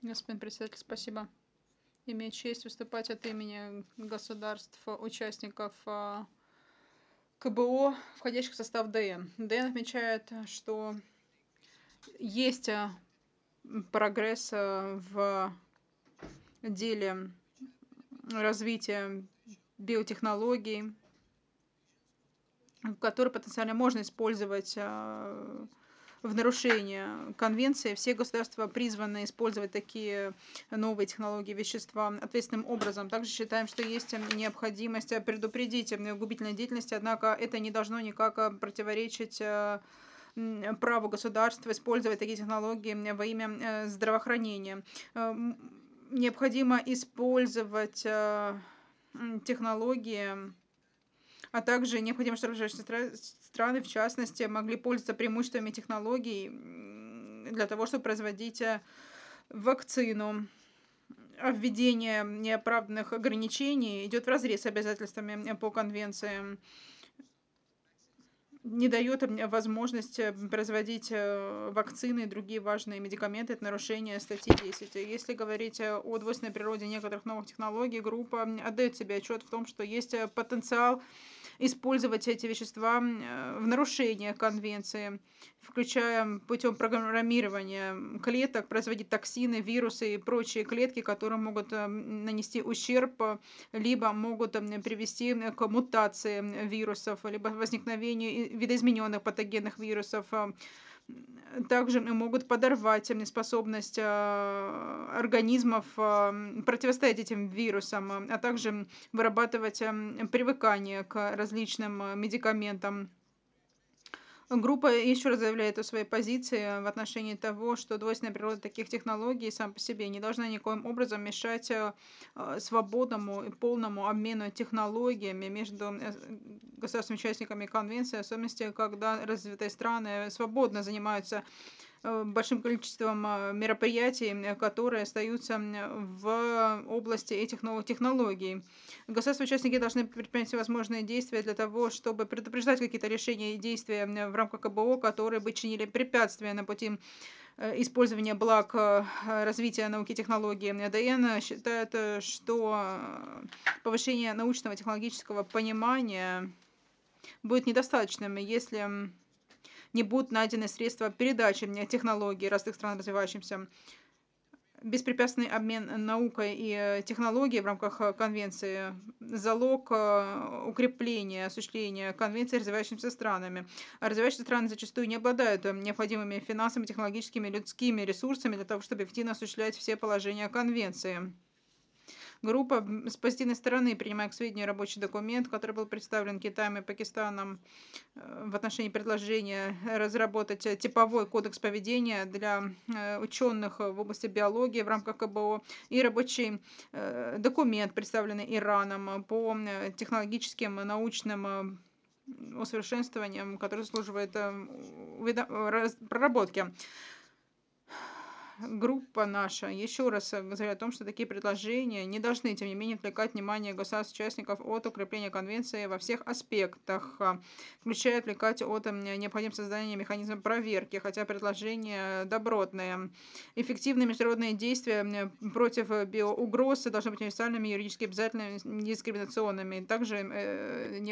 Господин председатель, спасибо. Имею честь выступать от имени государств, участников КБО, входящих в состав ДН. ДН отмечает, что есть прогресс в деле развития биотехнологий, которые потенциально можно использовать в нарушение конвенции. Все государства призваны использовать такие новые технологии, вещества ответственным образом. Также считаем, что есть необходимость предупредить губительной деятельности, однако это не должно никак противоречить праву государства использовать такие технологии во имя здравоохранения. Необходимо использовать технологии, а также необходимо, чтобы страны, в частности, могли пользоваться преимуществами технологий для того, чтобы производить вакцину. Введение неоправданных ограничений идет вразрез с обязательствами по конвенции, не дает возможность производить вакцины и другие важные медикаменты. Это нарушение статьи 10. Если говорить о двойственной природе некоторых новых технологий, группа отдает себе отчет в том, что есть потенциал использовать эти вещества в нарушение конвенции, включая путем программирования клеток, производить токсины, вирусы и прочие клетки, которые могут нанести ущерб, либо могут привести к мутации вирусов, либо возникновению видоизмененных патогенных вирусов. Также могут подорвать способность организмов противостоять этим вирусам, а также вырабатывать привыкание к различным медикаментам. Группа еще раз заявляет о своей позиции в отношении того, что двойственная природа таких технологий сам по себе не должна никоим образом мешать свободному и полному обмену технологиями между государствами-участниками конвенции, в особенности, когда развитые страны свободно занимаются большим количеством мероприятий, которые остаются в области этих новых технологий. Государства-участники должны предпринять всевозможные действия для того, чтобы предупреждать какие-то решения и действия в рамках КБО, которые бы чинили препятствия на пути использования благ развития науки и технологий. ДН считает, что повышение научного и технологического понимания будет недостаточным, если не будут найдены средства передачи технологий разных стран развивающимся. Беспрепятственный обмен наукой и технологией в рамках конвенции – залог укрепления, осуществления конвенции развивающимися странами. А развивающиеся страны зачастую не обладают необходимыми финансовыми, технологическими, людскими ресурсами для того, чтобы эффективно осуществлять все положения конвенции. Группа с позитивной стороны, принимая к сведению рабочий документ, который был представлен Китаем и Пакистаном в отношении предложения разработать типовой кодекс поведения для ученых в области биологии в рамках КБО, и рабочий документ, представленный Ираном по технологическим научным усовершенствованиям, который заслуживает проработки. Группа наша еще раз заявляет о том, что такие предложения не должны, тем не менее, отвлекать внимание государств-участников от укрепления конвенции во всех аспектах, включая отвлекать от необходимости создания механизма проверки, хотя предложения добротные. Эффективные международные действия против биоугроз должны быть универсальными, юридически обязательными, недискриминационными. Также